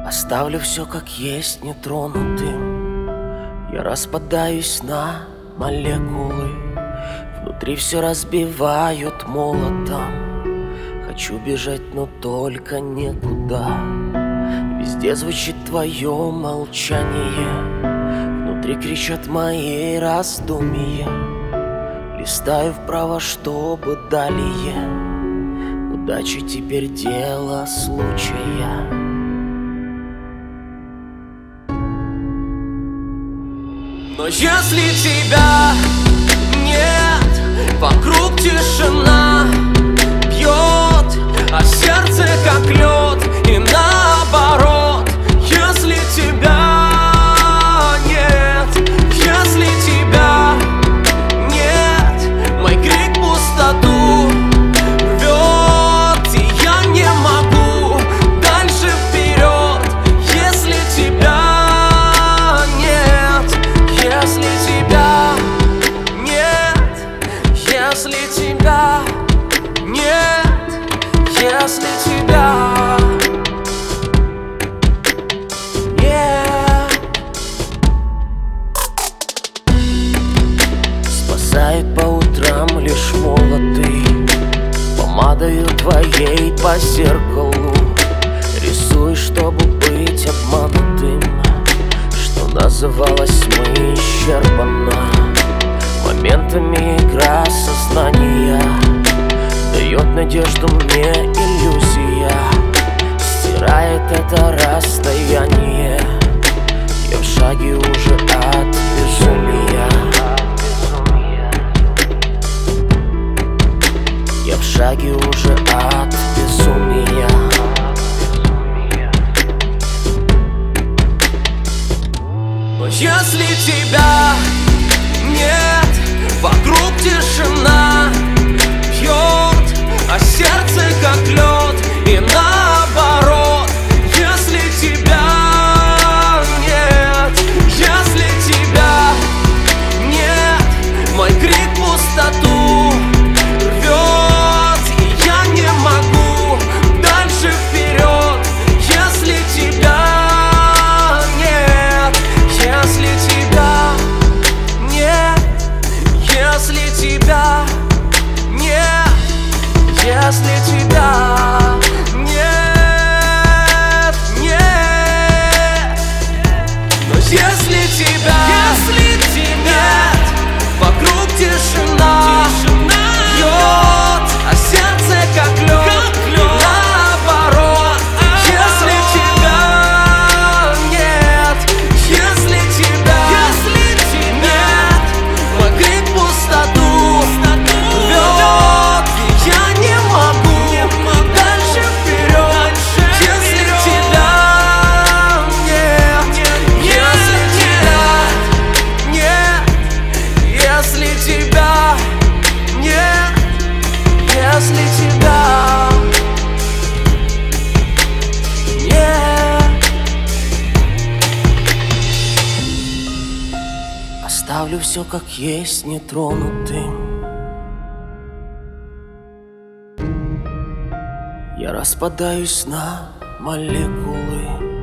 Оставлю все как есть нетронутым. Я распадаюсь на молекулы. Внутри все разбивают молотом. Хочу бежать, но только некуда. Везде звучит твое молчание. Внутри кричат мои раздумья. Листаю вправо, чтобы далее. Удача теперь дело случая. Но если тебя нет, вокруг тишина бьет, а сердце как лед. И наоборот, если тебя нет, если тебя нет, мой крик пустоту рвет, и я не могу дальше вперед. Если тебя если тебя нет, если тебя нет, если тебя нет. Спасает по утрам лишь молоты, помадою твоей по зеркалу. Рисуй, чтобы быть обманутым, что называлось мы исчерпана. Моментами игра сознания дает надежду мне иллюзия. Стирает это расстояние. Я в шаге уже от безумия. Я в шаге уже от безумия. Но если тебя нет, вокруг тишина бьет, а сердце как лед. И наоборот, если тебя нет, если тебя нет, мой крик пустоту рвет, и я не могу дальше вперед. Если тебя если тебя нет, если тебя нет, если тебя нет, нет. Но если тебя нет, вокруг тишина бьет, а сердце как лед. Наоборот, если тебя нет, если тебя нет, мой крик пустоту рвет, и я не могу дальше вперед. Если тебя нет, если тебя нет, если тебя нет, если тебя нет. Оставлю все как есть нетронутым. Я распадаюсь на молекулы.